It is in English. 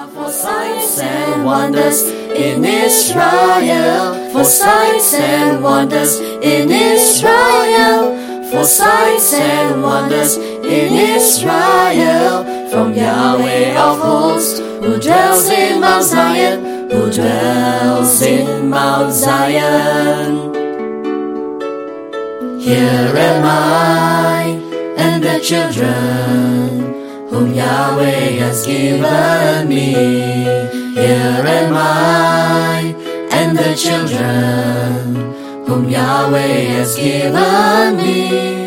For signs and wonders in Israel, for signs and wonders in Israel, for signs and wonders in Israel, from Yahweh of hosts, who dwells in Mount Zion, who dwells in Mount Zion. Here am I and the children whom Yahweh has given me. Here am I and the children whom Yahweh has given me.